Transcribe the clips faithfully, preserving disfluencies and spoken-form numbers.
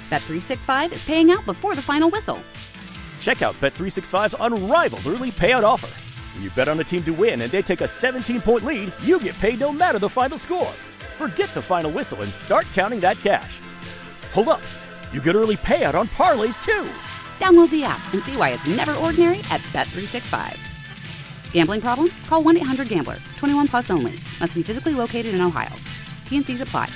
Bet three sixty-five is paying out before the final whistle. Check out Bet three sixty-five's unrivaled early payout offer. When you bet on a team to win and they take a seventeen-point lead, you get paid no matter the final score. Forget the final whistle and start counting that cash. Hold up. You get early payout on parlays, too. Download the app and see why it's never ordinary at Bet three sixty-five. Gambling problem? Call one eight hundred gambler. twenty-one plus only. Must be physically located in Ohio. T and Cs apply.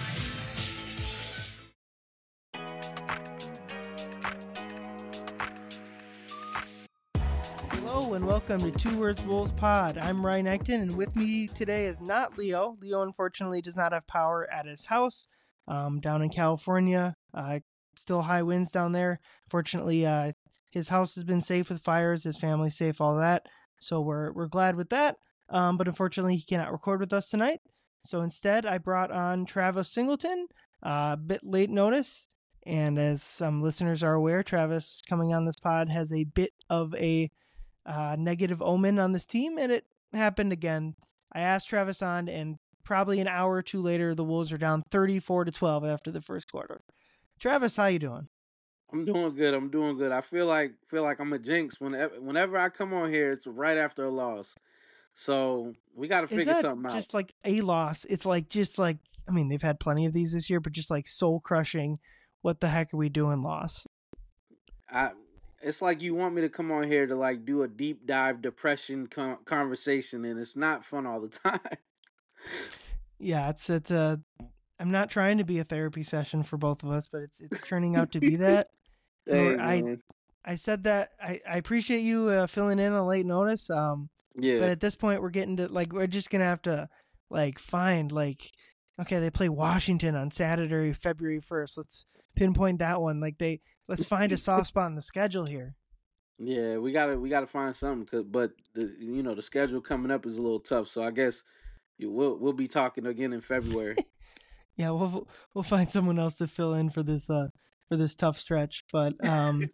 Hello and welcome to Two Words Wolves Pod. I'm Ryan Egton, and with me today is not Leo. Leo unfortunately does not have power at his house um, down in California. Uh, still high winds down there. Fortunately, uh, his house has been safe with fires. His family's safe, all that. So we're we're glad with that. Um, but unfortunately, he cannot record with us tonight. So instead, I brought on Travis Singleton, uh, a bit late notice. And as some listeners are aware, Travis coming on this pod has a bit of a uh, negative omen on this team, and it happened again. I asked Travis on, and probably an hour or two later, the Wolves are down thirty-four to twelve after the first quarter. Travis, how you doing? I'm doing good. I'm doing good. I feel like feel like I'm a jinx. Whenever whenever I come on here, it's right after a loss. So we got to figure Is that something out. Just like a loss, it's like just like I mean they've had plenty of these this year, but just like soul crushing. What the heck are we doing? Loss. I. It's like you want me to come on here to like do a deep dive depression con- conversation, and it's not fun all the time. Yeah, it's it's a. I'm not trying to be a therapy session for both of us, but it's it's turning out to be that. Hey, I man. I said that I, I appreciate you uh, filling in on late notice. Um, Yeah. but at this point, we're getting to like we're just gonna have to like find like okay, they play Washington on Saturday, February first. Let's pinpoint that one. Like they let's find a soft spot in the schedule here. Yeah, we gotta we gotta find something. Cause, but the you know the schedule coming up is a little tough. So I guess you, we'll we'll be talking again in February. Yeah, we'll we'll find someone else to fill in for this uh for this tough stretch. But um,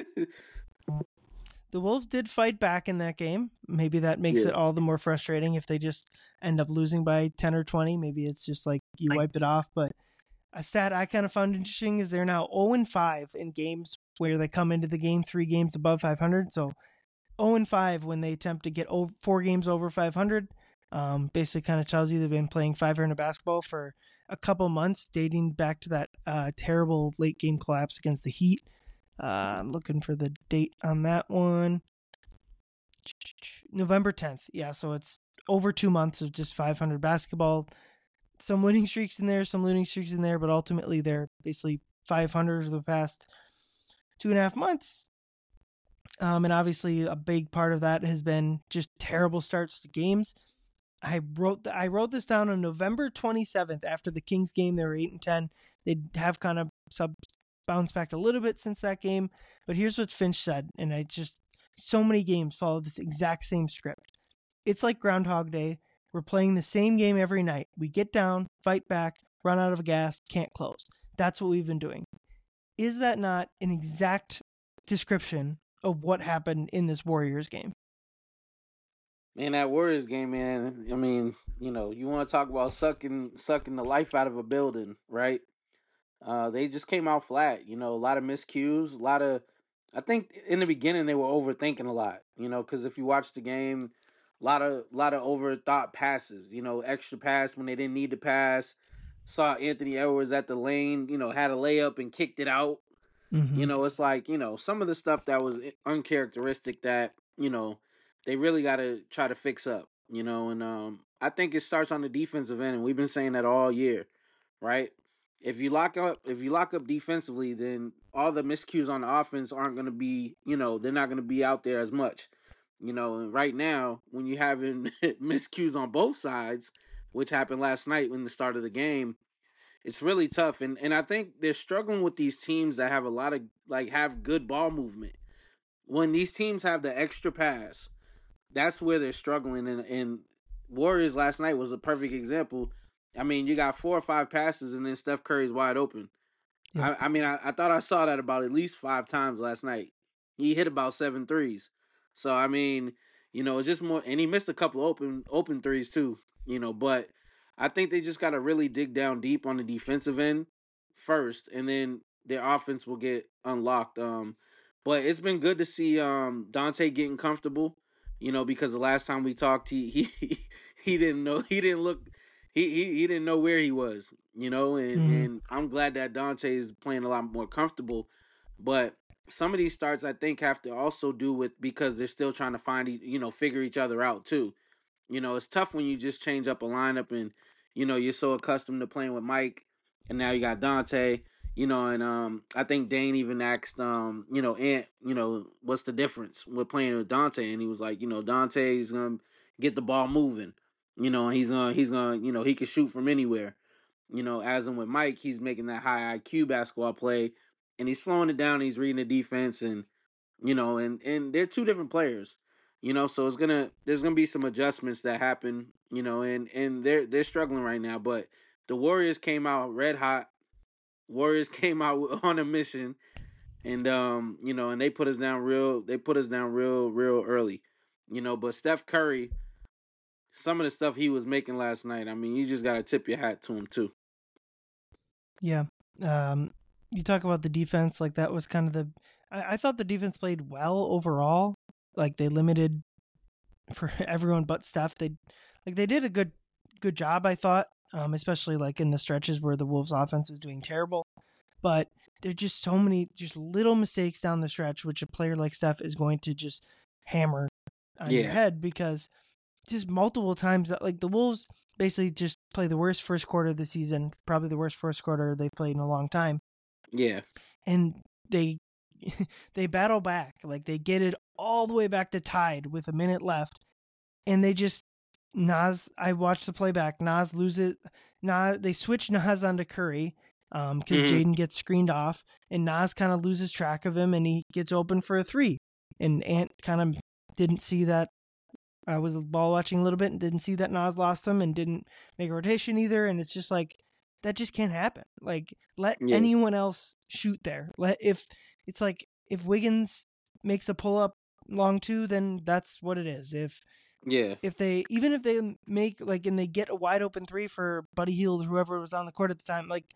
the Wolves did fight back in that game. Maybe that makes Yeah. it all the more frustrating if they just end up losing by ten or twenty. Maybe it's just like you wipe it off. But a stat I kind of found interesting is they're now zero and five in games where they come into the game three games above five hundred. So zero and five when they attempt to get over, four games over five hundred. Um, basically kind of tells you they've been playing five hundred basketball for a couple months, dating back to that uh, terrible late game collapse against the Heat. Uh, I'm looking for the date on that one. November tenth. Yeah, so it's over two months of just five hundred basketball. Some winning streaks in there, some losing streaks in there, but ultimately they're basically five hundred for the past two and a half months. Um, and obviously a big part of that has been just terrible starts to games. I wrote th- I wrote this down on November twenty-seventh after the Kings game. They were eight and ten. They have kind of sub bounced back a little bit since that game. But here's what Finch said, and I just so many games follow this exact same script. It's like Groundhog Day. We're playing the same game every night. We get down, fight back, run out of gas, can't close. That's what we've been doing. Is that not an exact description of what happened in this Warriors game? Man, that Warriors game, man. I mean, you know, you want to talk about sucking sucking the life out of a building, right? Uh, they just came out flat. You know, a lot of miscues, a lot of. I think in the beginning they were overthinking a lot. You know, because if you watch the game, a lot of lot of overthought passes. You know, extra pass when they didn't need to pass. Saw Anthony Edwards at the lane. You know, had a layup and kicked it out. Mm-hmm. You know, it's like, you know, some of the stuff that was uncharacteristic that, you know, they really got to try to fix up, you know, and um, I think it starts on the defensive end, and we've been saying that all year, right? If you lock up, if you lock up defensively, then all the miscues on the offense aren't going to be, you know, they're not going to be out there as much, you know, and right now, when you're having miscues on both sides, which happened last night in the start of the game, it's really tough, and and I think they're struggling with these teams that have a lot of like have good ball movement. When these teams have the extra pass, that's where they're struggling. And, and Warriors last night was a perfect example. I mean, you got four or five passes, and then Steph Curry's wide open. Yeah. I, I mean, I, I thought I saw that about at least five times last night. He hit about seven threes. So I mean, you know, it's just more, and he missed a couple open open threes too. You know, but I think they just got to really dig down deep on the defensive end first, and then their offense will get unlocked. Um, but it's been good to see um Dante getting comfortable. You know, because the last time we talked, he he he didn't know he didn't look he he, he didn't know where he was. You know, and Mhm. and I'm glad that Dante is playing a lot more comfortable. But some of these starts, I think, have to also do with because they're still trying to find e- you know figure each other out too. You know, it's tough when you just change up a lineup and you know you're so accustomed to playing with Mike, and now you got Dante. You know, and um, I think Dane even asked, um, you know, Ant, you know, what's the difference with playing with Dante? And he was like, you know, Dante's gonna get the ball moving. You know, and he's gonna, he's gonna, you know, he can shoot from anywhere. You know, as in with Mike, he's making that high I Q basketball play, and he's slowing it down. And he's reading the defense, and you know, and and they're two different players. You know, so it's gonna there's gonna be some adjustments that happen. You know, and and they're they're struggling right now, but the Warriors came out red hot. Warriors came out on a mission, and um, you know, and they put us down real. They put us down real, real early. You know, but Steph Curry, some of the stuff he was making last night, I mean, you just gotta tip your hat to him too. Yeah. Um, you talk about the defense, like that was kind of the. I, I thought the defense played well overall. Like they limited for everyone but Steph. They like they did a good good job, I thought. Um, especially like in the stretches where the Wolves' offense was doing terrible. But there's just so many just little mistakes down the stretch, which a player like Steph is going to just hammer on your Yeah. head because just multiple times that like the Wolves basically just play the worst first quarter of the season, probably the worst first quarter they've played in a long time. Yeah. And they they battle back. Like they get it all the way back to tied with a minute left. And they just Nas I watched the playback. Nas loses Nas they switch Nas onto Curry. Um, because Mhm. Jaden gets screened off and Nas kind of loses track of him and he gets open for a three. And Ant kind of didn't see that. I was ball watching a little bit and didn't see that Nas lost him and didn't make a rotation either. And it's just like, that just can't happen. Like, let Yeah. anyone else shoot there. Let, if it's like, if Wiggins makes a pull up long two, then that's what it is. If, Yeah. if they, even if they make like, and they get a wide open three for Buddy Hield, whoever was on the court at the time, like,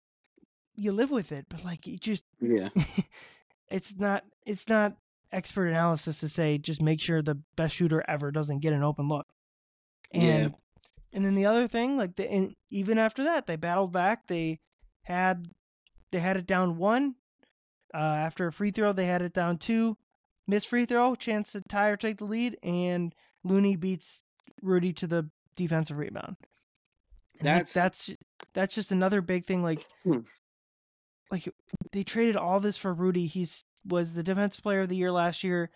you live with it, but like, you just, Yeah. it's not, it's not expert analysis to say just make sure the best shooter ever doesn't get an open look. And Yeah. and then the other thing, like the and even after that, they battled back. They had they had it down one. Uh, after a free throw, they had it down two. Missed free throw, chance to tie or take the lead, and Looney beats Rudy to the defensive rebound. And That's- like, that's that's just another big thing. Like, Hmm. like they traded all this for Rudy. He's was the defensive player of the year last year.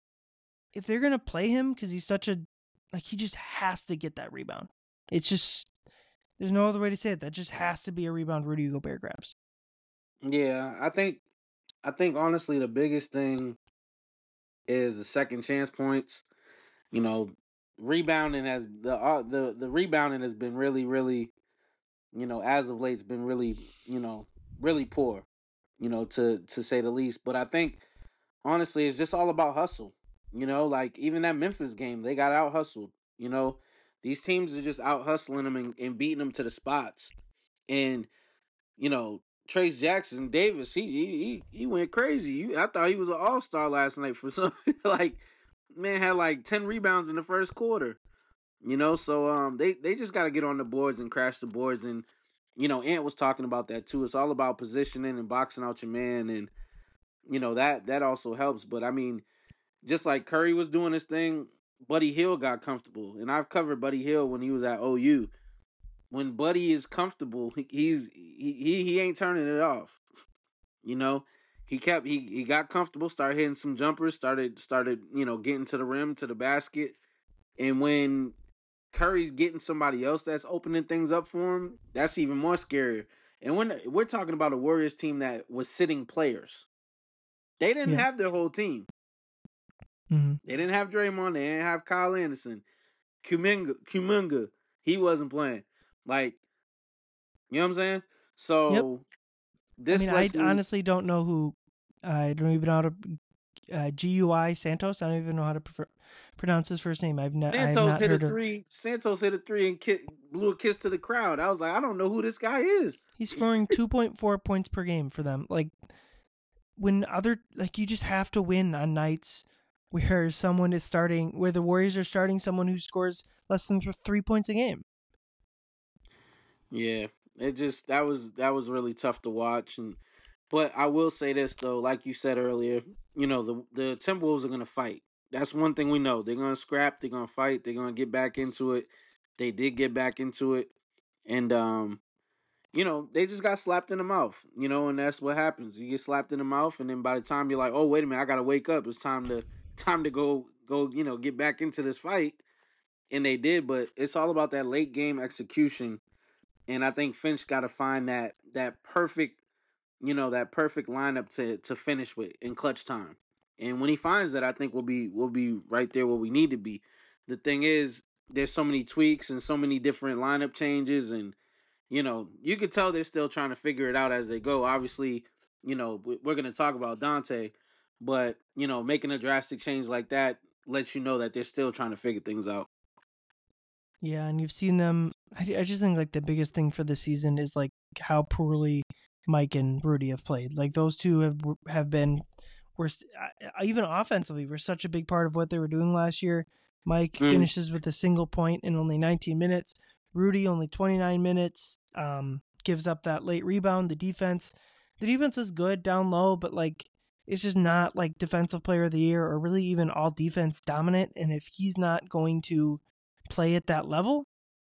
If they're gonna play him because he's such a like he just has to get that rebound. It's just there's no other way to say it. That just has to be a rebound Rudy Gobert grabs. Yeah, I think I think honestly the biggest thing is the second chance points. You know, rebounding has the uh, the the rebounding has been really really, you know, as of late it's been really, you know, really poor, you know, to to say the least. But I think honestly it's just all about hustle. You know, like even that Memphis game, they got out hustled. You know, these teams are just out hustling them and, and beating them to the spots. And you know, Trace Jackson Davis, he he he went crazy. I thought he was an all star last night for some. Like, man had like ten rebounds in the first quarter. You know, so um, they they just got to get on the boards and crash the boards. And you know, Ant was talking about that too. It's all about positioning and boxing out your man, and you know that that also helps. But I mean, just like Curry was doing his thing, Buddy Hield got comfortable, and I've covered Buddy Hield when he was at O U. When Buddy is comfortable, he, he's he, he he ain't turning it off. You know, he kept he he got comfortable, started hitting some jumpers, started started you know getting to the rim, to the basket, and when Curry's getting somebody else that's opening things up for him, that's even more scarier. And when we're talking about a Warriors team that was sitting players, they didn't Yeah. have their whole team. Mm-hmm. They didn't have Draymond. They didn't have Kyle Anderson. Kuminga, Kuminga, he wasn't playing. Like, you know what I'm saying? So, I this mean, I lets me- honestly don't know who. I don't even know how to uh, G U I Santos. I don't even know how to prefer, pronounce his first name. I've not. I have Santos not hit a heard of. three. Santos hit a three and ki- blew a kiss to the crowd. I was like, I don't know who this guy is. He's scoring two point four points per game for them. Like when other like you just have to win on nights where someone is starting, where the Warriors are starting someone who scores less than th- three points a game. Yeah, it just that was that was really tough to watch. And but I will say this though, like you said earlier, you know the the Timberwolves are gonna fight. That's one thing we know. They're gonna scrap. They're gonna fight. They're gonna get back into it. They did get back into it, and um, you know they just got slapped in the mouth. You know, and that's what happens. You get slapped in the mouth, and then by the time you're like, oh wait a minute, I gotta wake up. It's time to time to go go. You know, get back into this fight. And they did, but it's all about that late game execution. And I think Finch got to find that that perfect, you know, that perfect lineup to to finish with in clutch time. And when he finds that, I think we'll be we'll be right there where we need to be. The thing is, there's so many tweaks and so many different lineup changes, and you know, you could tell they're still trying to figure it out as they go. Obviously, you know, we're going to talk about Dante, but you know, making a drastic change like that lets you know that they're still trying to figure things out. Yeah, and you've seen them. I, I just think like the biggest thing for the season is like how poorly Mike and Rudy have played. Like those two have have been, were even offensively were such a big part of what they were doing last year. Mike mm. finishes with a single point in only nineteen minutes. Rudy only twenty-nine minutes. Um, gives up that late rebound. The defense, the defense is good down low, but like it's just not like defensive player of the year or really even all defense dominant. And if he's not going to play at that level,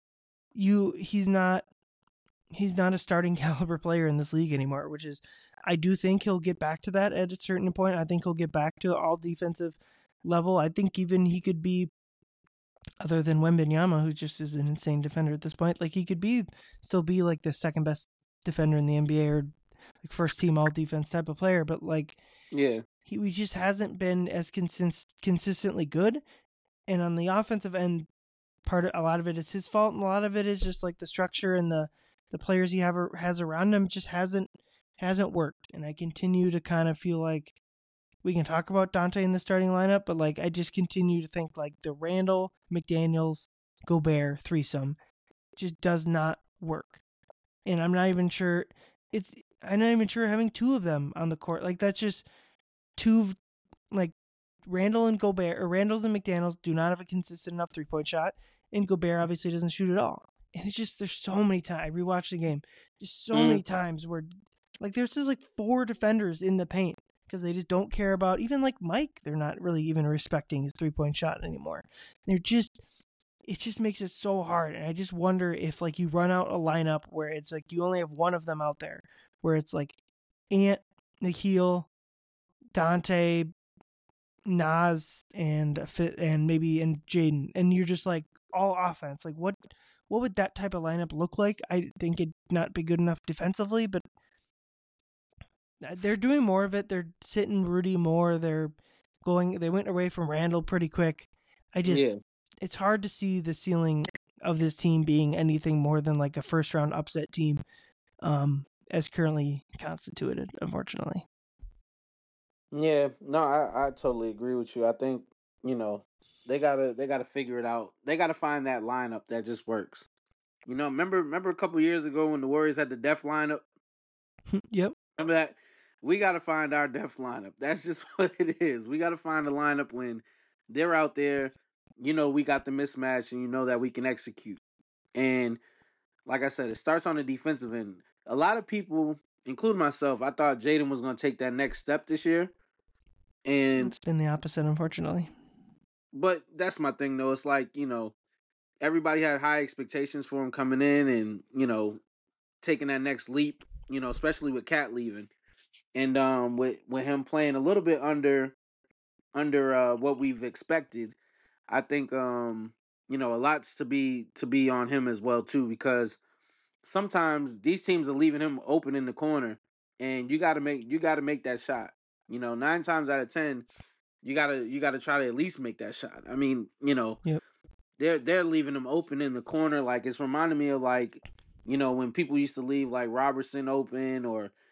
you he's not he's not a starting caliber player in this league anymore, which is I do think he'll get back to that at a certain point. I think he'll get back to all defensive level. I think even he could be, other than Wembanyama, who just is an insane defender at this point, like he could be still be like the second best defender in the N B A or like first team all defense type of player, but like yeah, he, he just hasn't been as consist, consistently good. And on the offensive end, part of a lot of it is his fault, and a lot of it is just like the structure and the, the players he have has around him just hasn't hasn't worked. And I continue to kind of feel like we can talk about Dante in the starting lineup, but like I just continue to think like the Randall, McDaniels, Gobert threesome just does not work. And I'm not even sure it's I'm not even sure having two of them on the court. Like that's just two like Randall and Gobert or Randall's and McDaniels do not have a consistent enough three point shot. And Gobert obviously doesn't shoot at all. And it's just, there's so many times, I rewatched the game, just so mm. many times where, like, there's just, like, four defenders in the paint because they just don't care about, even, like, Mike, they're not really even respecting his three-point shot anymore. They're just, it just makes it so hard. And I just wonder if, like, you run out a lineup where it's, like, you only have one of them out there, where it's, like, Ant, Nikhil, Dante, Nas, and and maybe and Jaden, and you're just, like, all offense. Like what what would that type of lineup look like? I think it'd not be good enough defensively, but they're doing more of it. They're sitting Rudy more. They're going they went away from Randall pretty quick. I just yeah. It's hard to see the ceiling of this team being anything more than like a first round upset team um as currently constituted, unfortunately. Yeah, no, I, I totally agree with you. I think, you know, They gotta, they gotta figure it out. They gotta find that lineup that just works. You know, remember, remember a couple years ago when the Warriors had the def lineup. Yep. Remember that? We gotta find our def lineup. That's just what it is. We gotta find a lineup when they're out there. You know, we got the mismatch, and you know that we can execute. And like I said, it starts on the defensive end. A lot of people, including myself, I thought Jaden was gonna take that next step this year, and it's been the opposite, unfortunately. But that's my thing, though. It's like, you know, everybody had high expectations for him coming in and, you know, taking that next leap, you know, especially with Cat leaving. And um, with, with him playing a little bit under under uh, what we've expected, I think, um, you know, a lot's to be to be on him as well, too, because sometimes these teams are leaving him open in the corner, and you got to make you got to make that shot. You know, nine times out of ten, You gotta, you gotta try to at least make that shot. I mean, you know, yep. they're they're leaving them open in the corner. Like it's reminding me of like, you know, when people used to leave like Robertson open or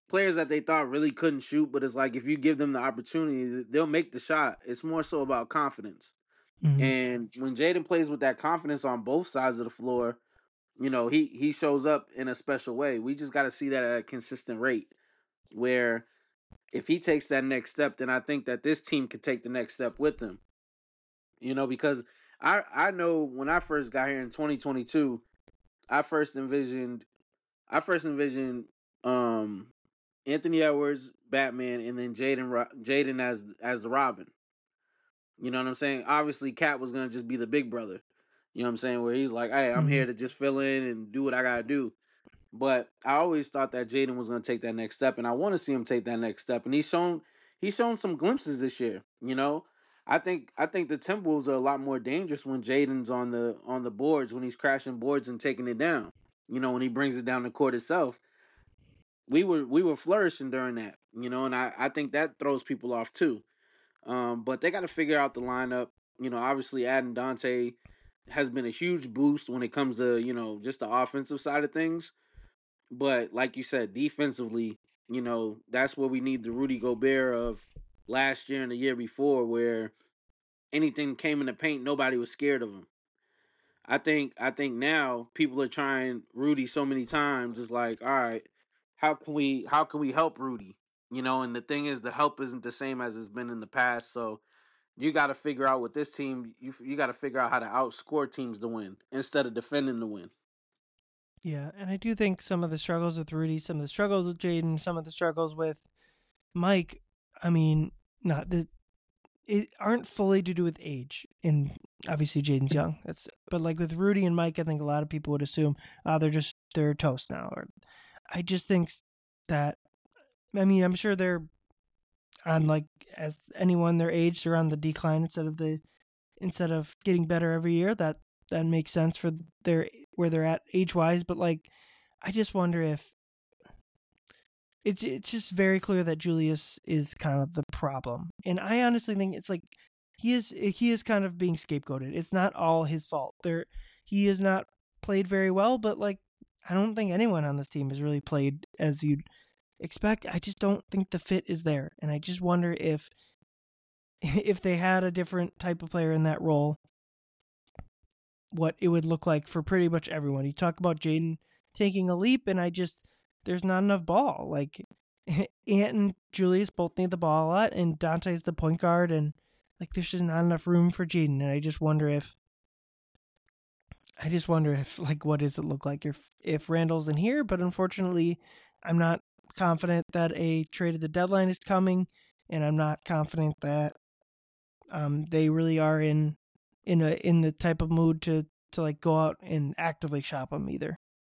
players that they thought really couldn't shoot, but it's like if you give them the opportunity, they'll make the shot. It's more so about confidence. Mm-hmm. And when Jaden plays with that confidence on both sides of the floor, you know, he he shows up in a special way. We just got to see that at a consistent rate where if he takes that next step, then I think that this team could take the next step with him. You know, because I I know when I first got here in twenty twenty-two, I first envisioned I first envisioned um Anthony Edwards, Batman, and then Jaden Jaden as as the Robin. You know what I'm saying? Obviously, Cat was gonna just be the big brother. You know what I'm saying? Where he's like, "Hey, I'm Mm-hmm. here to just fill in and do what I gotta do." But I always thought that Jaden was gonna take that next step, and I want to see him take that next step. And he's shown he's shown some glimpses this year. You know, I think I think the Timberwolves are a lot more dangerous when Jaden's on the on the boards, when he's crashing boards and taking it down. You know, when he brings it down the court itself. We were we were flourishing during that, you know, and I, I think that throws people off too. Um, but they got to figure out the lineup. You know, obviously adding Dante has been a huge boost when it comes to, you know, just the offensive side of things. But like you said, defensively, you know, that's where we need the Rudy Gobert of last year and the year before, where anything came in the paint, nobody was scared of him. I think I think now people are trying Rudy so many times. It's like, all right, how can we how can we help Rudy? You know, and the thing is, the help isn't the same as it's been in the past. So you got to figure out with this team. You you got to figure out how to outscore teams to win instead of defending to win. Yeah, and I do think some of the struggles with Rudy, some of the struggles with Jaden, some of the struggles with Mike, I mean, not the it aren't fully to do with age. And obviously Jaden's young. That's but like with Rudy and Mike, I think a lot of people would assume uh, they're just they're toast now. Or I just think that I mean, I'm sure they're on like as anyone their age, they're on the decline instead of the instead of getting better every year. That that makes sense for their where they're at age wise. But like, I just wonder if it's it's just very clear that Julius is kind of the problem, and I honestly think it's like he is he is kind of being scapegoated. It's not all his fault. There, he has not played very well, but like I don't think anyone on this team has really played as you'd expect. I just don't think the fit is there, and I just wonder if if they had a different type of player in that role, what it would look like for pretty much everyone. You talk about Jaden taking a leap, and I just there's not enough ball. Like Ant and Julius both need the ball a lot, and Dante's the point guard, and like there's just not enough room for Jaden. And I just wonder if I just wonder if like what does it look like if if Randall's in here? But unfortunately, I'm not confident that a trade at the deadline is coming, and I'm not confident that um they really are in in a in the type of mood to to like go out and actively shop him either.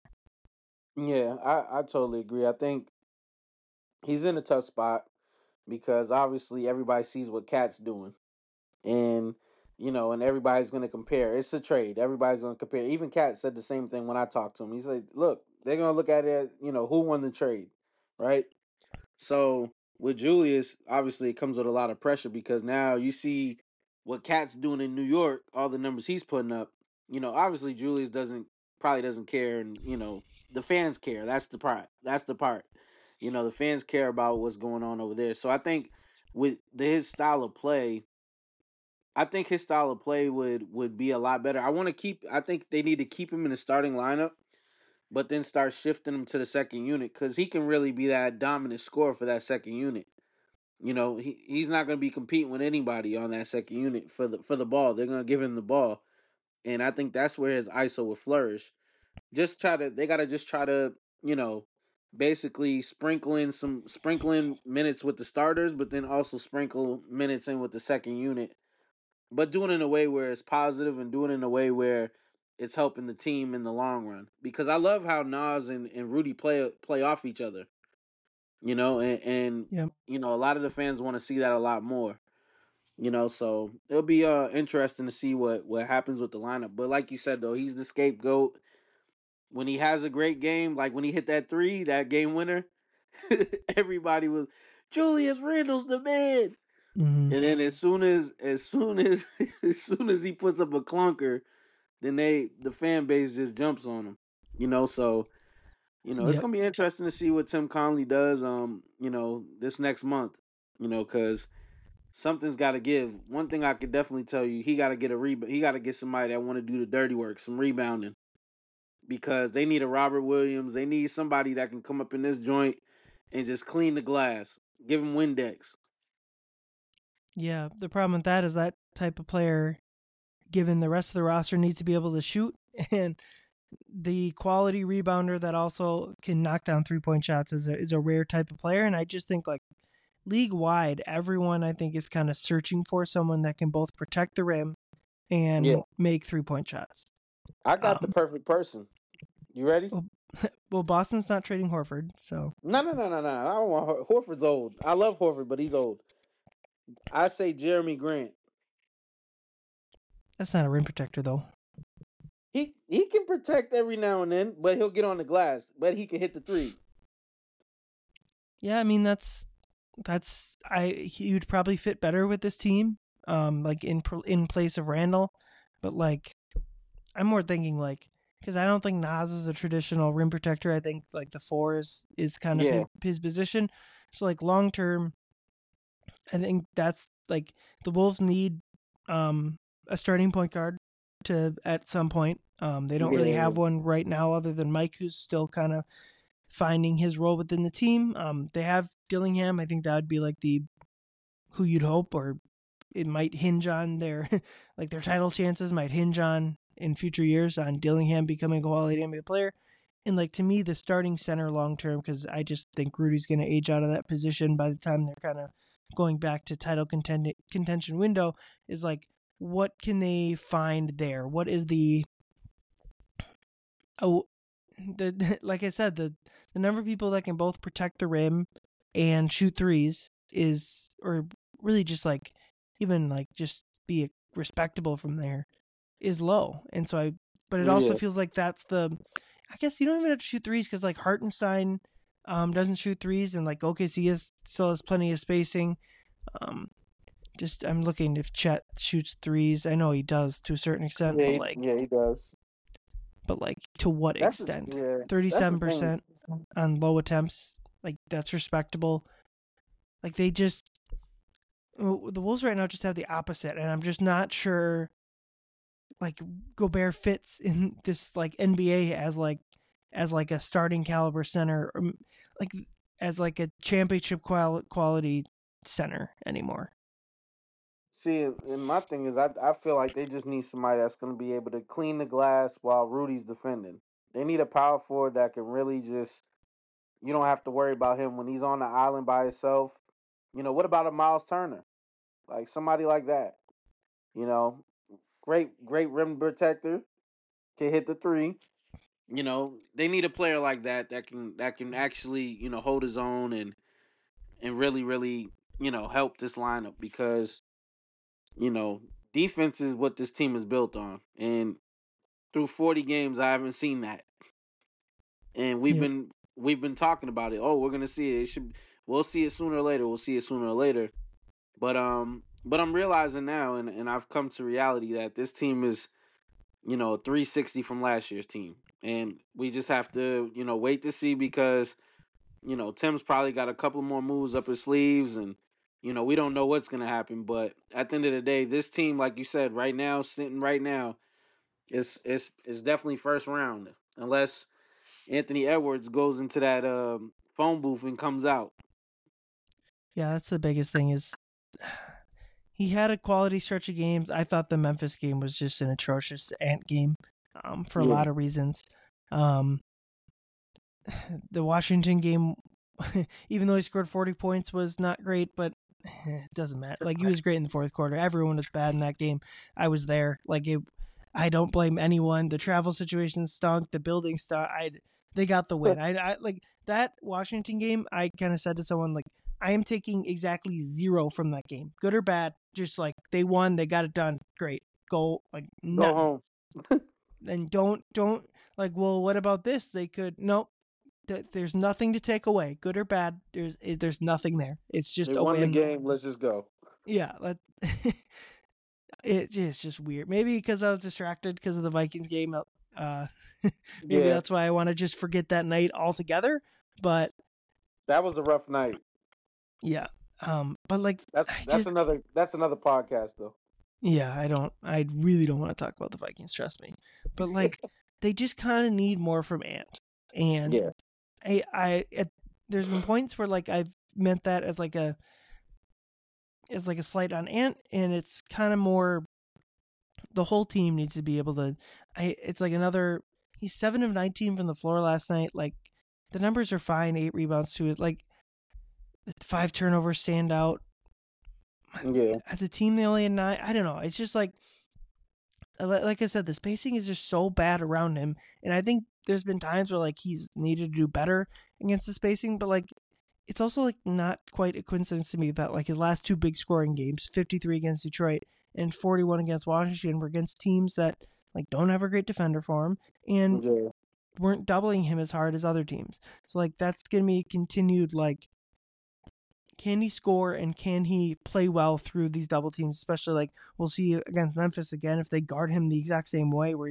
Yeah, I, I totally agree. I think he's in a tough spot because obviously everybody sees what Cat's doing. And, you know, and everybody's going to compare. It's a trade. Everybody's going to compare. Even Cat said the same thing when I talked to him. He said, look, they're going to look at it, you know, who won the trade, right? So with Julius, obviously it comes with a lot of pressure because now you see what Cat's doing in New York, all the numbers he's putting up. You know, obviously Julius doesn't probably doesn't care, and you know the fans care. That's the part. That's the part. You know, the fans care about what's going on over there. So I think with the, his style of play, I think his style of play would would be a lot better. I want to keep. I think they need to keep him in the starting lineup, but then start shifting him to the second unit because he can really be that dominant scorer for that second unit. You know, he he's not going to be competing with anybody on that second unit for the for the ball. They're going to give him the ball, and I think that's where his I S O will flourish. Just try to. They got to just try to. You know, basically sprinkle in some sprinkle in minutes with the starters, but then also sprinkle minutes in with the second unit. But do it in a way where it's positive and do it in a way where it's helping the team in the long run. Because I love how Nas and, and Rudy play play off each other. You know, and, and Yep. you know, a lot of the fans want to see that a lot more. You know, so it'll be uh interesting to see what, what happens with the lineup. But like you said though, he's the scapegoat. When he has a great game, like when he hit that three, that game winner, everybody was Julius Randle's the man. Mm-hmm. And then as soon as as soon as as soon as he puts up a clunker, then they the fan base just jumps on him. You know, so You know, it's Yep. gonna be interesting to see what Tim Conley does. Um, you know, this next month. You know, because something's got to give. One thing I could definitely tell you, he got to get a rebound. He got to get somebody that want to do the dirty work, some rebounding, because they need a Robert Williams. They need somebody that can come up in this joint and just clean the glass. Give him Windex. Yeah, the problem with that is that type of player, given the rest of the roster, needs to be able to shoot, and the quality rebounder that also can knock down three point shots is a, is a rare type of player. And I just think, like, league wide, everyone I think is kind of searching for someone that can both protect the rim and Yeah. make three point shots. I got Um, the perfect person. You ready? Well, well, Boston's not trading Horford, so No, no, no, no, no. I don't want Hor- Horford's old. I love Horford, but he's old. I say Jeremy Grant. that's not a rim protector though. He he can protect every now and then, but he'll get on the glass. But he can hit the three. Yeah, I mean that's that's I he would probably fit better with this team, um, like in pr- in place of Randall, but like I'm more thinking like because I don't think Nas is a traditional rim protector. I think like the four is is kind of Yeah. his, his position. So like long term, I think that's like the Wolves need um a starting point guard to at some point. Um, they don't really Yeah. have one right now other than Mike, who's still kind of finding his role within the team. Um, they have Dillingham. I think that would be like the who you'd hope, or it might hinge on their like their title chances might hinge on in future years on Dillingham becoming a quality N B A player. And like to me, the starting center long term, because I just think Rudy's going to age out of that position by the time they're kind of going back to title contend- contention window, is like what can they find there? What is the oh the like I said, the the number of people that can both protect the rim and shoot threes is, or really just like even like just be respectable from there, is low. And so I, but it also Yeah. feels like that's the, I guess you don't even have to shoot threes because like Hartenstein um doesn't shoot threes, and like O K C is still has plenty of spacing. Um, just I'm looking if Chet shoots threes. I know he does to a certain extent, Yeah, but he, like, yeah, he does. but like to what That's the- extent? yeah, that's the Thirty-seven thing. percent on low attempts, like that's respectable. Like they just, well, the Wolves right now just have the opposite, and I'm just not sure. Like Gobert fits in this like N B A as like as like a starting caliber center, or like as like a championship qual- quality center anymore. See, and my thing is, I I feel like they just need somebody that's going to be able to clean the glass while Rudy's defending. They need a power forward that can really just, you don't have to worry about him when he's on the island by himself. You know, what about a Miles Turner? Like somebody like that. You know, great, great rim protector, can hit the three. You know, they need a player like that that can that can actually, you know, hold his own and and really, really, you know, help this lineup, because, you know, defense is what this team is built on. And through forty games, I haven't seen that. And we've Yep. been we've been talking about it. Oh, we're gonna see it. It should we'll see it sooner or later. We'll see it sooner or later. But um, but I'm realizing now, and, and I've come to reality that this team is, you know, three sixty from last year's team, and we just have to, you know, wait to see, because, you know, Tim's probably got a couple more moves up his sleeves, and, you know, we don't know what's gonna happen. But at the end of the day, this team, like you said, right now, sitting right now, is is is definitely first round, unless Anthony Edwards goes into that um, phone booth and comes out. Yeah, that's the biggest thing is he had a quality stretch of games. I thought the Memphis game was just an atrocious ant game um, for a Yeah. lot of reasons. Um, the Washington game, even though he scored forty points, was not great, but it doesn't matter. Like, he was great in the fourth quarter. Everyone was bad in that game. I was there. Like, it, I don't blame anyone. The travel situation stunk. The building stunk. I, they got the win. I, I like that Washington game. I kind of said to someone, like, I am taking exactly zero from that game, good or bad. Just like they won, they got it done. Great, go like Go nothing. home. And don't don't like. Well, what about this? They could nope. Th- There's nothing to take away, good or bad. There's it, there's nothing there. It's just They a won the win. game. Let's just go. Yeah, let, it, it's just weird. Maybe because I was distracted because of the Vikings game. Uh, maybe Yeah. that's why I want to just forget that night altogether. But That was a rough night. yeah, um, but like That's I that's just, another that's another podcast though. yeah, I don't, I really don't want to talk about the Vikings. Trust me. But like they just kind of need more from Ant, and Yeah. I, I, it, there's been points where like I've meant that as like a, as like a slight on Ant, and it's kind of more. The whole team needs to be able to. I. It's like another. He's seven of nineteen from the floor last night. Like the numbers are fine. Eight rebounds to it. Like five turnovers stand out. Yeah. As a team, they only had nine. I don't know. It's just like, like I said, the spacing is just so bad around him, and I think there's been times where like he's needed to do better against the spacing, but like it's also like not quite a coincidence to me that like his last two big scoring games, fifty-three against Detroit and forty-one against Washington, were against teams that like don't have a great defender for him and Yeah. weren't doubling him as hard as other teams. So like that's gonna be continued. Like, can he score and can he play well through these double teams? Especially like we'll see against Memphis again if they guard him the exact same way where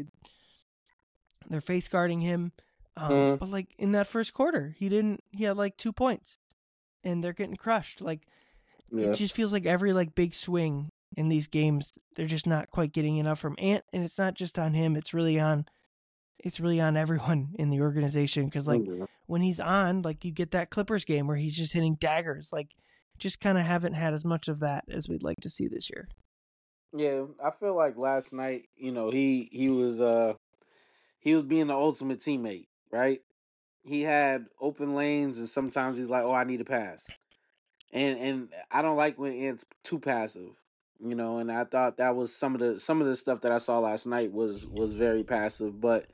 they're face guarding him. Um, Mhm. But like in that first quarter, he didn't. He had like two points, and they're getting crushed. Like Yeah. it just feels like every like big swing in these games, they're just not quite getting enough from Ant, and it's not just on him. It's really on. It's really on everyone in the organization because like Yeah. when he's on, like you get that Clippers game where he's just hitting daggers. Like just kind of haven't had as much of that as we'd like to see this year. Yeah, I feel like last night, you know, he he was uh he was being the ultimate teammate, right? He had open lanes, and sometimes he's like, "Oh, I need a pass," and and I don't like when Ant's too passive, you know. And I thought that was some of the some of the stuff that I saw last night was was very passive, but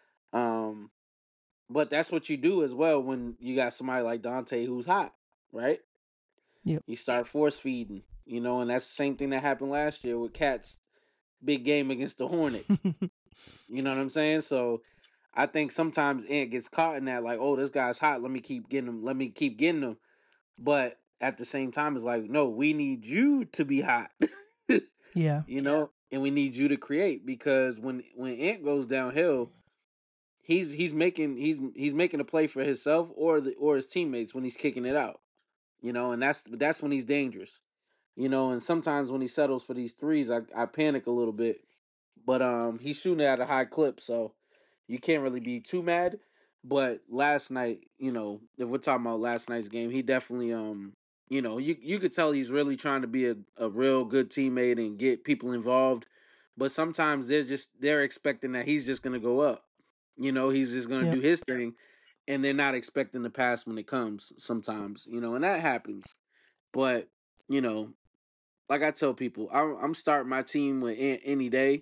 um, but that's what you do as well when you got somebody like Dante who's hot, right? Yep. You start force feeding, you know, and that's the same thing that happened last year with Cat's big game against the Hornets. You know what I'm saying? So I think sometimes Ant gets caught in that, like, oh, this guy's hot. Let me keep getting him. Let me keep getting him. But at the same time, it's like, no, we need you to be hot. Yeah. You know, and we need you to create because when when Ant goes downhill, he's he's making he's he's making a play for himself or the or his teammates when he's kicking it out. You know, and that's that's when he's dangerous. You know, and sometimes when he settles for these threes, I I panic a little bit. But um, he's shooting at a high clip, so you can't really be too mad. But last night, you know, if we're talking about last night's game, he definitely um, you know, you you could tell he's really trying to be a, a real good teammate and get people involved. But sometimes they're just they're expecting that he's just gonna go up. You know, he's just gonna Yep. do his thing, and they're not expecting the pass when it comes. Sometimes, you know, and that happens. But you know, like I tell people, I'm, I'm starting my team with Ant any day,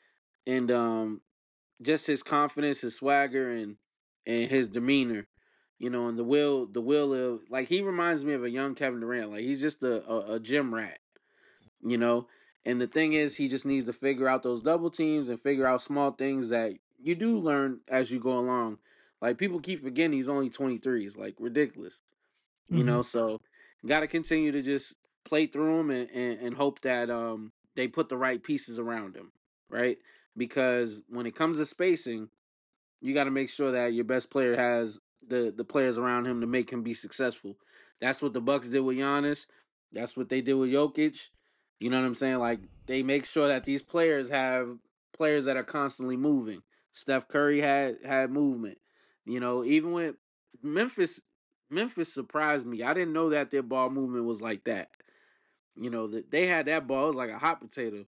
and um, just his confidence, his swagger, and and his demeanor, you know, and the will, the will of like he reminds me of a young Kevin Durant. Like he's just a, a, a gym rat, you know. And the thing is, he just needs to figure out those double teams and figure out small things that you do learn as you go along. Like people keep forgetting he's only twenty-three. It's like ridiculous, you Mhm. know. So got to continue to just play through him and, and, and hope that um they put the right pieces around him, right? Because when it comes to spacing, you got to make sure that your best player has the the players around him to make him be successful. That's what the Bucks did with Giannis. That's what they did with Jokic. You know what I'm saying? Like they make sure that these players have players that are constantly moving. Steph Curry had had movement. You know, even with Memphis, Memphis surprised me. I didn't know that their ball movement was like that. You know, that they had that ball, it was like a hot potato.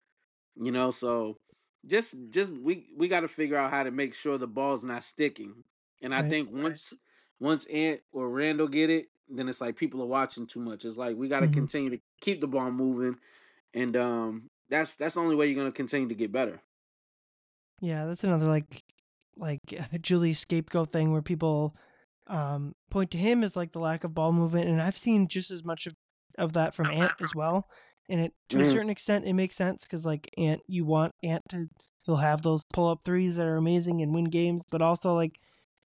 You know, so just just we we got to figure out how to make sure the ball's not sticking. And I Right. think once once Ant or Randall get it, then it's like people are watching too much. It's like we got to Mhm. continue to keep the ball moving, and um, that's that's the only way you're gonna continue to get better. Yeah, that's another like like Julius scapegoat thing where people um point to him as like the lack of ball movement, and I've seen just as much of, of that from Ant as well. And it to a Mhm. certain extent it makes sense because like Ant, you want Ant to he'll have those pull up threes that are amazing and win games, but also like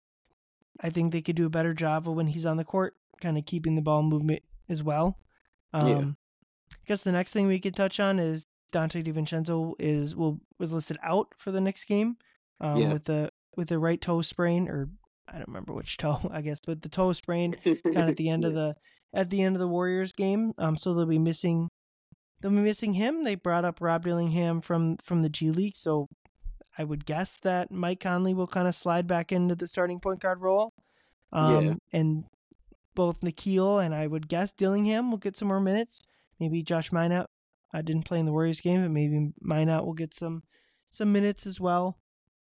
I think they could do a better job of when he's on the court, kind of keeping the ball movement as well. Um, Yeah. I guess the next thing we could touch on is Dante DiVincenzo is will was listed out for the next game um, Yeah. with the with the right toe sprain, or I don't remember which toe, I guess, but the toe sprain kind of at the end Yeah. of the at the end of the Warriors game. Um, so they'll be missing they'll be missing him. They brought up Rob Dillingham from from the G League, so I would guess that Mike Conley will kind of slide back into the starting point guard role. Um, Yeah. and both Nikhil and I would guess Dillingham will get some more minutes. Maybe Josh Minot. I didn't play in the Warriors game, but maybe Minot will get some some minutes as well.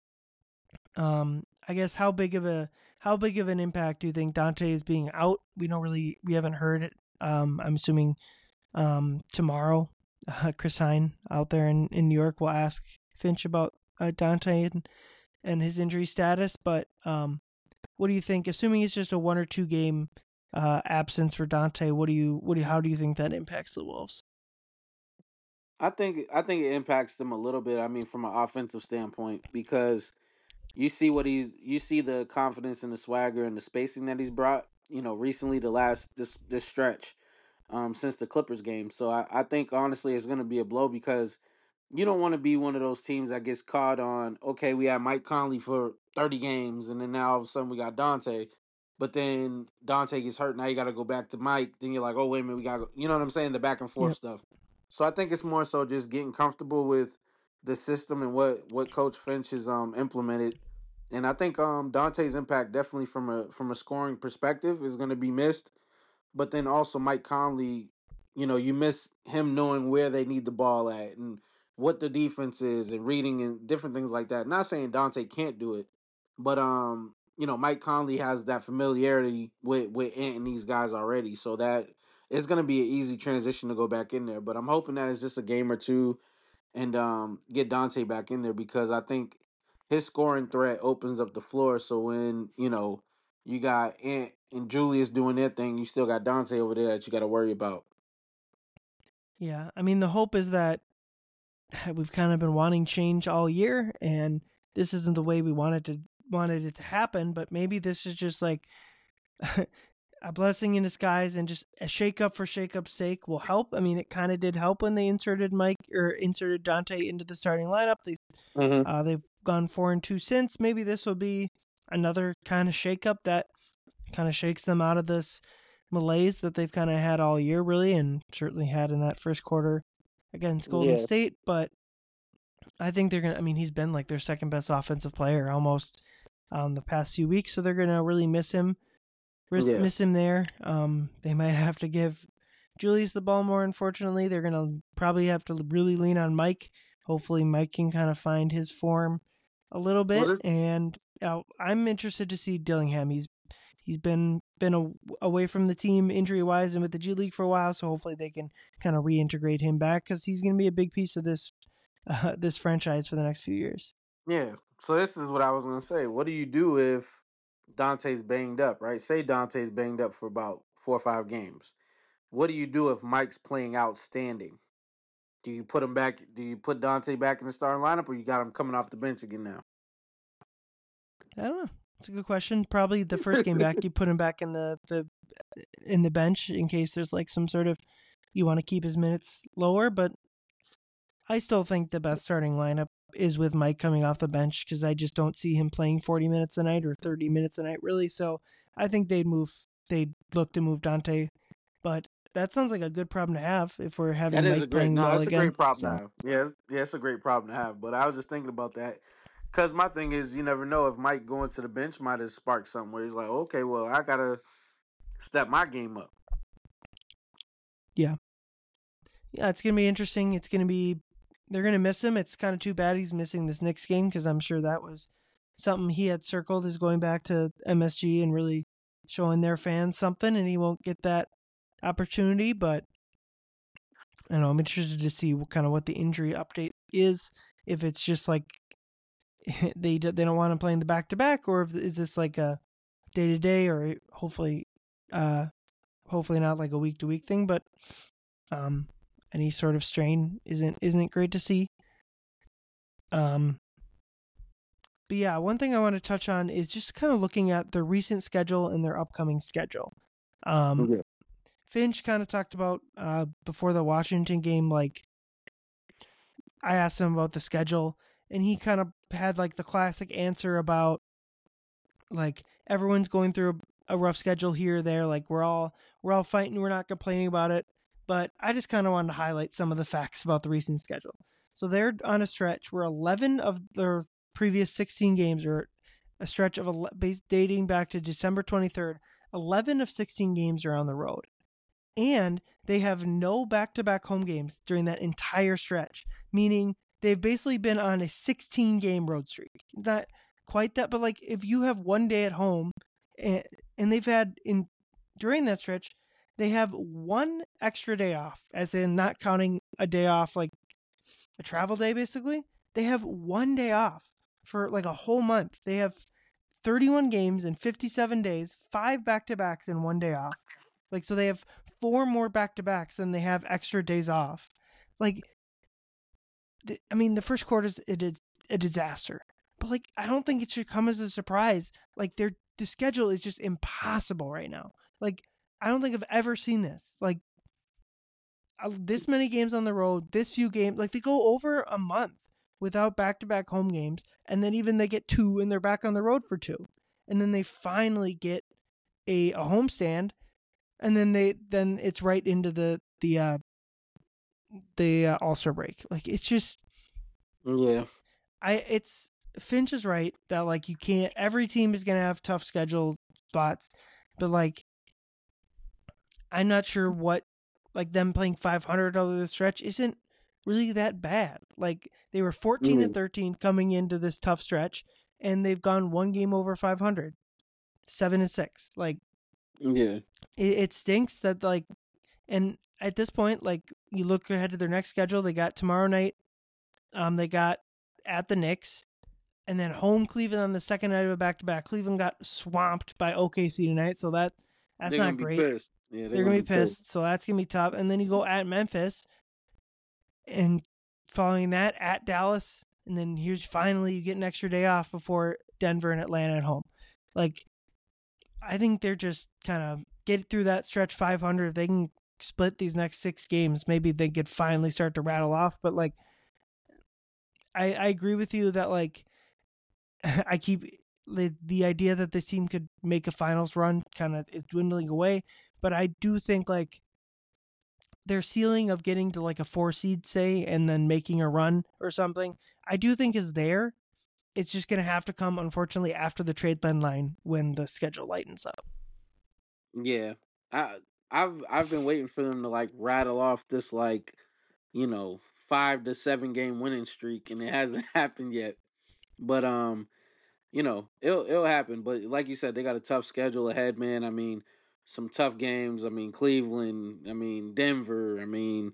Um, I guess how big of a how big of an impact do you think Dante is being out? We don't really we haven't heard it. Um, I'm assuming um, tomorrow, uh, Chris Hine out there in, in New York will ask Finch about uh, Dante and and his injury status. But um, what do you think? Assuming it's just a one or two game uh, absence for Dante, what do you what do you, how do you think that impacts the Wolves? I think I think it impacts them a little bit. I mean, from an offensive standpoint, because you see what he's you see the confidence and the swagger and the spacing that he's brought. You know, recently the last this this stretch, um, since the Clippers game. So I, I think honestly it's going to be a blow because you don't want to be one of those teams that gets caught on. Okay, we had Mike Conley for thirty games, and then now all of a sudden we got Dante. But then Dante gets hurt. Now you got to go back to Mike. Then you're like, oh wait a minute, we got to, you know what I'm saying? The back and forth Yep. stuff. So I think it's more so just getting comfortable with the system and what, what Coach Finch has um implemented. And I think um Dante's impact definitely from a from a scoring perspective is going to be missed. But then also Mike Conley, you know, you miss him knowing where they need the ball at and what the defense is and reading and different things like that. Not saying Dante can't do it, but um, you know, Mike Conley has that familiarity with with Ant and these guys already, so that it's going to be an easy transition to go back in there. But I'm hoping that it's just a game or two and um get Dante back in there because I think his scoring threat opens up the floor. So when you know you got Ant and Julius doing their thing, you still got Dante over there that you got to worry about. Yeah, I mean the hope is that we've kind of been wanting change all year, and this isn't the way we wanted to wanted it to happen. But maybe this is just like a blessing in disguise, and just a shake up for shake up's sake will help. I mean, it kind of did help when they inserted Mike or inserted Dante into the starting lineup. They Mm-hmm. uh, they've gone four and two since. Maybe this will be another kind of shake up that kind of shakes them out of this malaise that they've kind of had all year, really, and certainly had in that first quarter against Golden Yeah. State. But I think they're gonna. I mean, he's been like their second best offensive player almost um, the past few weeks, so they're gonna really miss him. Miss, Yeah. miss him there. Um, they might have to give Julius the ball more. Unfortunately, they're gonna probably have to really lean on Mike. Hopefully, Mike can kind of find his form a little bit. Well, this- and uh, I'm interested to see Dillingham. He's he's been been a, away from the team injury wise and with the G League for a while, so hopefully they can kind of reintegrate him back because he's going to be a big piece of this uh, this franchise for the next few years. Yeah. So this is what I was gonna say. What do you do if Dante's banged up, right? Say Dante's banged up for about four or five games. What do you do if Mike's playing outstanding? Do you put him back? Do you put Dante back in the starting lineup, or you got him coming off the bench again now? I don't know. It's a good question. Probably the first game back, you put him back in the, the in the bench in case there's like some sort of you want to keep his minutes lower. But I still think the best starting lineup is with Mike coming off the bench because I just don't see him playing forty minutes a night or thirty minutes a night really. So I think they'd move. They'd look to move Dante, but that sounds like a good problem to have if we're having That Mike is a great. playing No, well that's again. a great problem So, to have. Yeah, it's, yeah, it's a great problem to have. But I was just thinking about that because my thing is, you never know if Mike going to the bench might have sparked something where he's like, okay, well, I gotta step my game up. yeah, it's gonna be interesting. It's gonna be they're gonna miss him. It's kind of too bad he's missing this next game because I'm sure that was something he had circled as going back to M S G and really showing their fans something, and he won't get that opportunity. But I don't know. I'm interested to see what kind of what the injury update is. If it's just like they they don't want him playing the back to back, or if is this like a day to day, or hopefully, uh, hopefully not like a week to week thing. But um, any sort of strain isn't isn't great to see. Um, but yeah, one thing I want to touch on is just kind of looking at their recent schedule and their upcoming schedule. Um, Yeah. Finch kind of talked about uh, before the Washington game, like I asked him about the schedule, and he kind of had like the classic answer about like everyone's going through a, a rough schedule here or there. Like we're all we're all fighting, we're not complaining about it. But I just kind of wanted to highlight some of the facts about the recent schedule. So they're on a stretch where eleven of their previous sixteen games are a stretch of ele- dating back to December twenty-third. eleven of sixteen games are on the road. And they have no back-to-back home games during that entire stretch, meaning they've basically been on a sixteen-game road streak. Not quite that, but like if you have one day at home, and, and they've had in during that stretch, they have one extra day off, as in not counting a day off like a travel day, basically. They have one day off for like a whole month. They have thirty-one games in fifty-seven days, five back-to-backs and one day off. Like, so they have four more back-to-backs than they have extra days off. Like, th- I mean, the first quarter is it is a disaster. But, like, I don't think it should come as a surprise. Like, their the schedule is just impossible right now. Like, I don't think I've ever seen this. Like, uh, this many games on the road, this few games. Like, they go over a month without back-to-back home games. And then even they get two and they're back on the road for two. And then they finally get a, a homestand. And then they then it's right into the the uh, the uh, All-Star break. Like it's just yeah. I it's Finch is right that like you can't. Every team is gonna have tough schedule spots, but like I'm not sure what like them playing five hundred over the stretch isn't really that bad. Like they were fourteen mm. and thirteen coming into this tough stretch, and they've gone one game over five hundred, seven and six. Like. Yeah. It, it stinks that, like, and at this point, like, you look ahead to their next schedule, they got tomorrow night, um, they got at the Knicks, and then home Cleveland on the second night of a back-to-back. Cleveland got swamped by O K C tonight, so that that's they're not gonna great. Be pissed. Yeah, they're, they're, they're gonna, gonna be pissed, pissed, so that's gonna be tough. And then you go at Memphis, and following that, at Dallas, and then here's finally you get an extra day off before Denver and Atlanta at home. Like, I think they're just kind of get through that stretch five hundred. If they can split these next six games, maybe they could finally start to rattle off. But like, I, I agree with you that like, I keep the, the idea that this team could make a finals run kind of is dwindling away. But I do think like their ceiling of getting to like a four seed, say, and then making a run or something, I do think is there. It's just going to have to come, unfortunately, after the trade deadline when the schedule lightens up. Yeah, I I've I've been waiting for them to like rattle off this like, you know, five to seven game winning streak, and it hasn't happened yet. But um, you know, it'll it'll happen. But like you said, they got a tough schedule ahead, man. I mean, some tough games. I mean, Cleveland. I mean, Denver. I mean,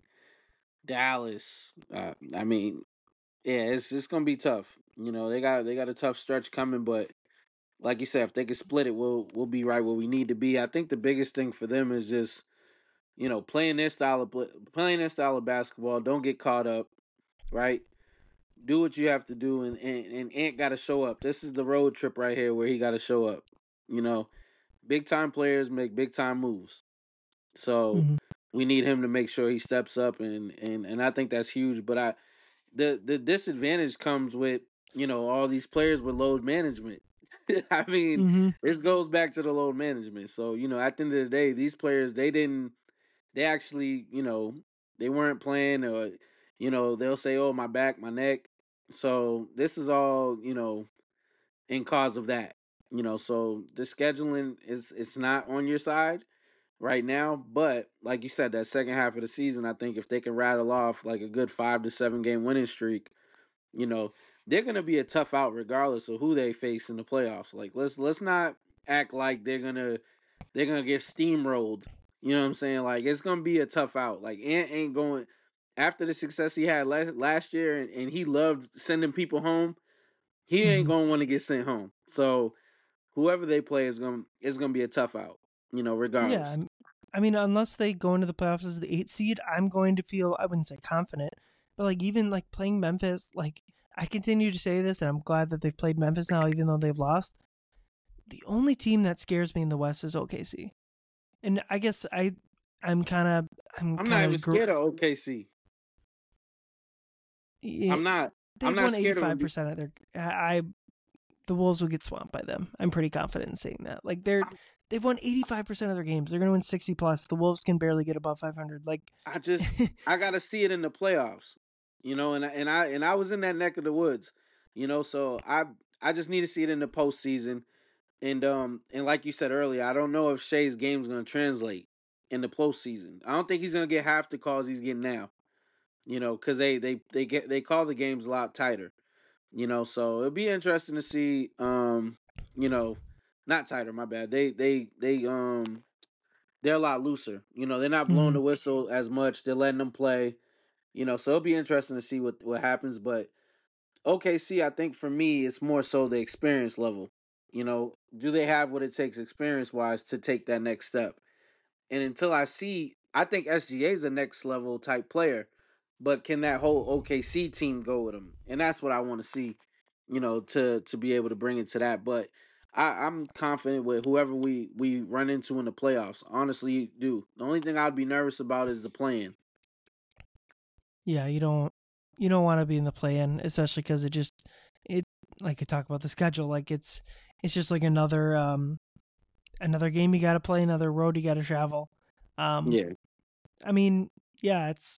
Dallas. Uh, I mean, yeah, it's it's gonna be tough. You know, they got they got a tough stretch coming, but like you said, if they can split it, we'll we'll be right where we need to be. I think the biggest thing for them is just, you know, playing this style of playing this style of basketball. Don't get caught up, right? Do what you have to do, and and, and Ant got to show up. This is the road trip right here where he got to show up. You know, big time players make big time moves, so mm-hmm. we need him to make sure he steps up, and and and I think that's huge. But I, the the disadvantage comes with, you know, all these players with load management. I mean, mm-hmm. this goes back to the load management. So, you know, at the end of the day, these players, they didn't, they actually, you know, they weren't playing, or, you know, they'll say, oh, my back, my neck. So this is all, you know, in cause of that, you know, so the scheduling is, it's not on your side right now. But like you said, that second half of the season, I think if they can rattle off like a good five to seven game winning streak, you know, they're gonna be a tough out regardless of who they face in the playoffs. Like let's let's not act like they're gonna they're gonna get steamrolled. You know what I'm saying? Like it's gonna be a tough out. Like Ant ain't going after the success he had last last year, and, and he loved sending people home. He ain't mm-hmm. gonna want to get sent home. So whoever they play is gonna is gonna be a tough out. You know, regardless. Yeah, I mean, unless they go into the playoffs as the eight seed, I'm going to feel I wouldn't say confident, but like even like playing Memphis, like. I continue to say this, and I'm glad that they've played Memphis now, even though they've lost. The only team that scares me in the West is O K C, and I guess I, I'm kind of, I'm, I'm not even gr- scared of O K C. Yeah, I'm not. they've not won scared of them. eighty-five percent of their. I, the Wolves will get swamped by them. I'm pretty confident in saying that. Like they're they've won eighty-five percent of their games. They're going to win sixty plus. The Wolves can barely get above five hundred. Like I just I gotta see it in the playoffs, you know. And I, and I and I was in that neck of the woods, you know. So I I just need to see it in the postseason. And um and like you said earlier, I don't know if Shea's game is going to translate in the postseason. I don't think he's going to get half the calls he's getting now, you know, because they they they get they call the games a lot tighter, you know. So it'll be interesting to see, um, you know, not tighter. My bad. They they they um they're a lot looser. You know, they're not blowing Mhm. the whistle as much. They're letting them play. You know, so it'll be interesting to see what what happens. But O K C, I think for me, it's more so the experience level. You know, do they have what it takes experience wise to take that next step? And until I see, I think S G A is a next level type player, but can that whole O K C team go with him? And that's what I want to see, you know, to to be able to bring it to that. But I, I'm confident with whoever we we run into in the playoffs. Honestly, do the only thing I'd be nervous about is the play-in. Yeah, you don't you don't want to be in the play-in, especially because it just it like you talk about the schedule, like it's it's just like another um another game you got to play, another road you got to travel. Um, Yeah, I mean, yeah, it's.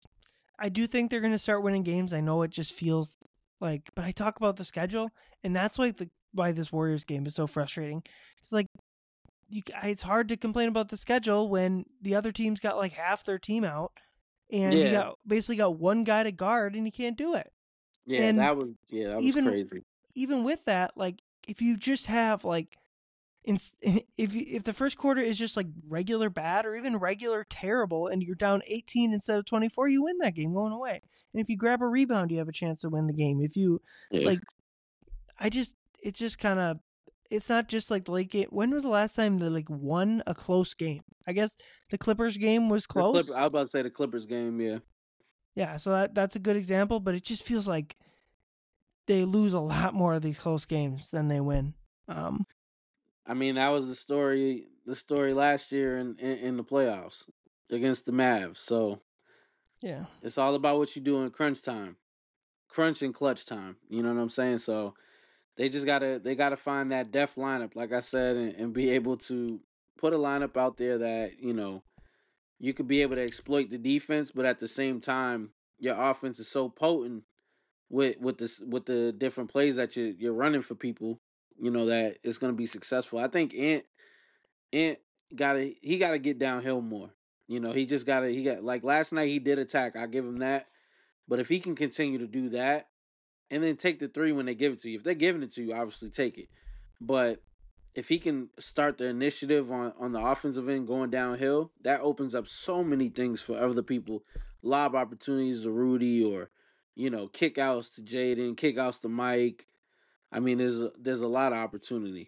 I do think they're going to start winning games. I know it just feels like, but I talk about the schedule, and that's why the why this Warriors game is so frustrating. It's like you, it's hard to complain about the schedule when the other team's got like half their team out, and Yeah. you got basically got one guy to guard, and you can't do it. yeah, And that was yeah, that was even crazy. even with that, like if you just have like, in, if you, if the first quarter is just like regular bad or even regular terrible, and you're down eighteen instead of twenty-four, you win that game going away. And if you grab a rebound, you have a chance to win the game. If you Yeah. like, I just it's just kind of it's not just like the late game. When was the last time they like won a close game? I guess the Clippers game was The close. Clipper, I was about to say the Clippers game. Yeah, Yeah, so that that's a good example, but it just feels like they lose a lot more of these close games than they win. Um, I mean that was the story. The story last year in, in in the playoffs against the Mavs. So yeah. it's all about what you do in crunch time, crunch and clutch time. You know what I'm saying? So they just gotta they gotta find that def lineup, like I said, and, and be able to put a lineup out there that you know you could be able to exploit the defense, but at the same time your offense is so potent with with this with the different plays that you you're running for people. You know that it's gonna be successful. I think Ant Ant gotta he gotta get downhill more. You know he just gotta he got like last night he did attack. I give him that. But if he can continue to do that, and then take the three when they give it to you. If they're giving it to you, obviously take it. But if he can start the initiative on, on the offensive end going downhill, that opens up so many things for other people. Lob opportunities to Rudy or, you know, kick outs to Jaden, kick outs to Mike. I mean, there's a, there's a lot of opportunity.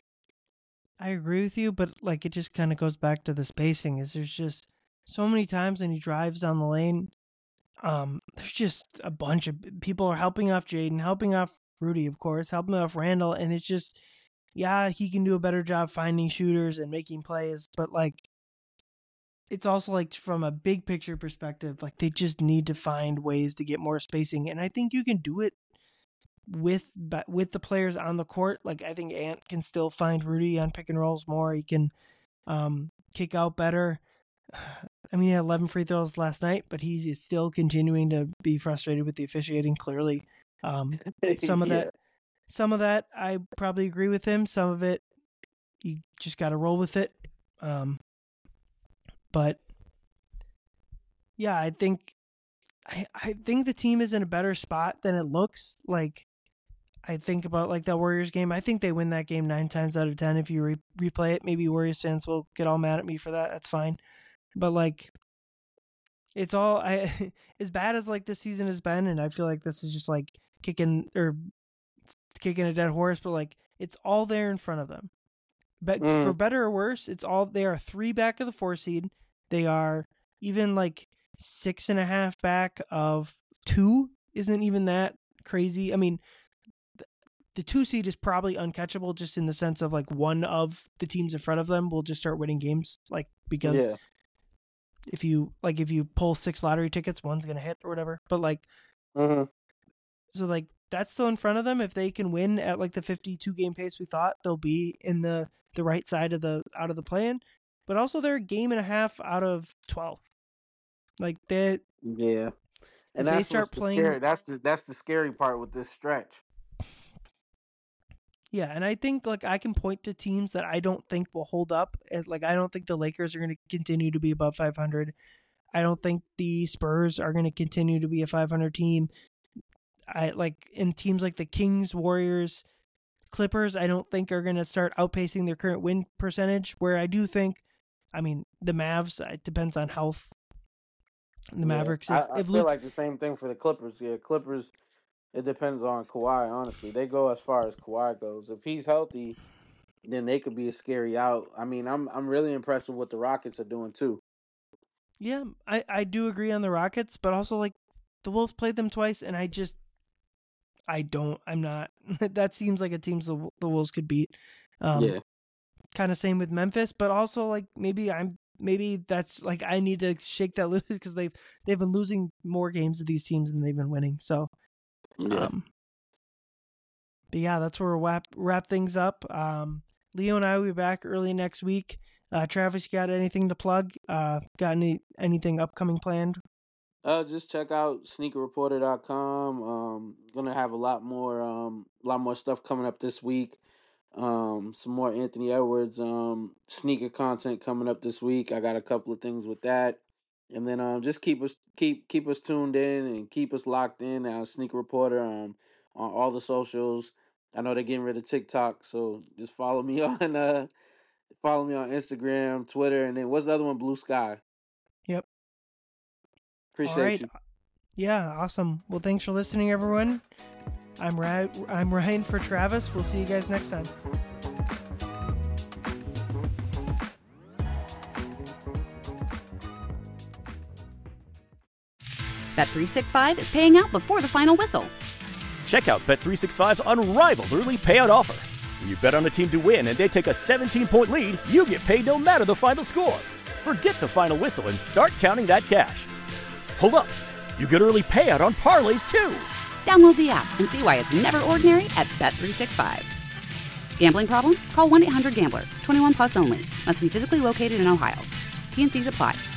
I agree with you, but like it just kind of goes back to the spacing. Is there's just so many times when he drives down the lane, um, there's just a bunch of people are helping off Jaden, helping off Rudy, of course, helping off Randall, and it's just, yeah, he can do a better job finding shooters and making plays, but like, it's also like from a big picture perspective, like they just need to find ways to get more spacing, and I think you can do it with with the players on the court. Like I think Ant can still find Rudy on pick and rolls more. He can um, kick out better. I mean, he had eleven free throws last night, but he's still continuing to be frustrated with the officiating. Clearly, um, some of Yeah. that, some of that, I probably agree with him. Some of it, you just got to roll with it. Um, but yeah, I think, I I think the team is in a better spot than it looks. Like, I think about like that Warriors game. I think they win that game nine times out of ten. If you re- replay it, maybe Warriors fans will get all mad at me for that. That's fine. But like, it's all I as bad as like this season has been, and I feel like this is just like kicking or kicking a dead horse. But like, it's all there in front of them. But Mm. for better or worse, it's all they are three back of the four seed. They are even like six and a half back of two. Isn't even that crazy. I mean, the, the two seed is probably uncatchable, just in the sense of like one of the teams in front of them will just start winning games, like because. Yeah. If you like, if you pull six lottery tickets, one's gonna hit or whatever. But like, Mm-hmm. so like that's still in front of them, if they can win at like the fifty-two game pace we thought, they'll be in the, the right side of the out of the play-in. But also they're a game and a half out of twelfth. Like they Yeah. And they that's start what's the playing- scary. That's the that's the scary part with this stretch. Yeah, and I think like I can point to teams that I don't think will hold up. As like I don't think the Lakers are going to continue to be above five hundred. I don't think the Spurs are going to continue to be a five hundred team. I like in teams like the Kings, Warriors, Clippers, I don't think are going to start outpacing their current win percentage. Where I do think, I mean, the Mavs, it depends on health. The Yeah, Mavericks, I, if, I if feel Luke, like the same thing for the Clippers. Yeah, Clippers. It depends on Kawhi. Honestly, they go as far as Kawhi goes. If he's healthy, then they could be a scary out. I mean, I'm I'm really impressed with what the Rockets are doing too. yeah, I, I do agree on the Rockets, but also like the Wolves played them twice, and I just, I don't, I'm not. That seems like a team the the Wolves could beat. Um, yeah, Kind of same with Memphis, but also like maybe I'm maybe that's like I need to shake that loose because they've they've been losing more games to these teams than they've been winning. So, yeah. um, but yeah, that's where we'll wrap wrap things up. Um, Leo and I will be back early next week. Uh, Travis, you got anything to plug? Uh, got any anything upcoming planned? Uh, just check out sneaker reporter dot com. Um, gonna have a lot more um, a lot more stuff coming up this week. Um, some more Anthony Edwards um sneaker content coming up this week. I got a couple of things with that, and then um just keep us keep keep us tuned in and keep us locked in. Our Sneaker Reporter um on all the socials. I know they're getting rid of TikTok, so just follow me on uh follow me on Instagram, Twitter, and then what's the other one? Blue Sky. Yep. Appreciate All right. you. Yeah, awesome. Well, thanks for listening, everyone. I'm Ra- I'm Ryan for Travis. We'll see you guys next time. Bet three sixty-five is paying out before the final whistle. Check out Bet three sixty-five's unrivaled early payout offer. When you bet on a team to win and they take a seventeen-point lead, you get paid no matter the final score. Forget the final whistle and start counting that cash. Hold up. You get early payout on parlays too. Download the app and see why it's never ordinary at Bet three sixty-five. Gambling problem? Call one eight hundred gambler. twenty-one plus only. Must be physically located in Ohio. T and C's apply.